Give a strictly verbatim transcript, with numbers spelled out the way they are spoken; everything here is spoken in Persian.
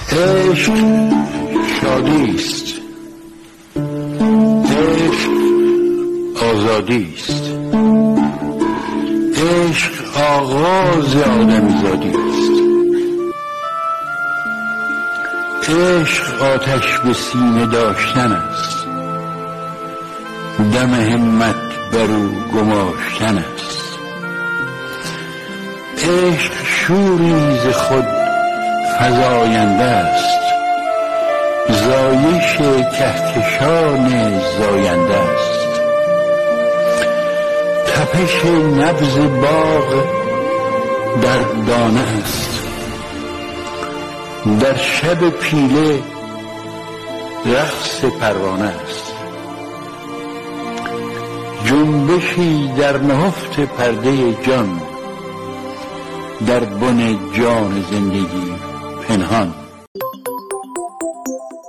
عشق شادی است، عشق آزادی است، عشق آغاز آدمیزادی است. عشق آتش به سینه داشتن است، دم همت بر او گماشتن است. عشق شوری ز خود فزاینده است، زایش کهکشان زاینده است. تپش نبض باغ در دانه است، در شب پیله رقص پروانه است. جنبشی در نهفت پرده جان، در بن جان زندگی پنهان.